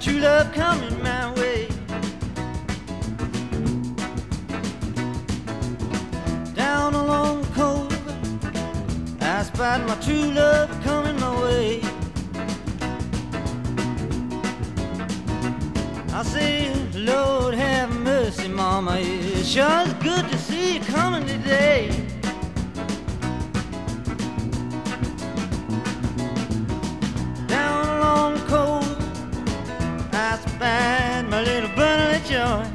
true love coming my way. Down along the cove, I spied my true love coming my way. I say, Lord have mercy, Mama, it sure is good to see you coming today. Down along the cove, I spied my little bundle of joy.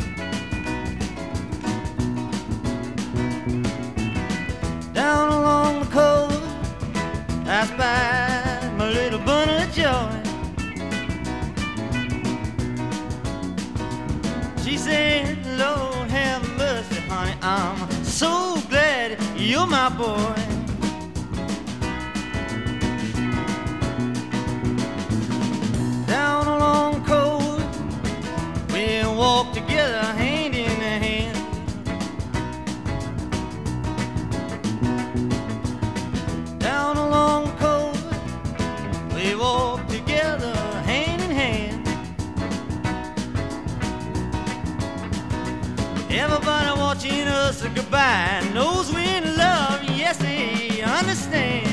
Down along the cove, I spied my little bundle of joy. She said, Lord have mercy, honey, I'm so glad you're my boy. Down along the cove, we walked together hand in hand. Down along the cove, we walked together hand in hand. Everybody watching us goodbye knows we're in love, yes, they understand.